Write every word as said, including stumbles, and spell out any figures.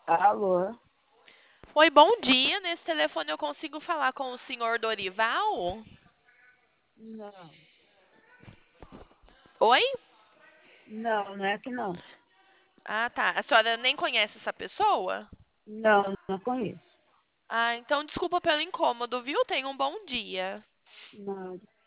Alô? Oi, bom dia. Nesse telefone eu consigo falar com o senhor Dorival? Não, Oi? não, não é que não. Ah, tá. A senhora nem conhece essa pessoa? Não, não conheço. Ah, então desculpa pelo incômodo, viu? Tenha um bom dia. Não.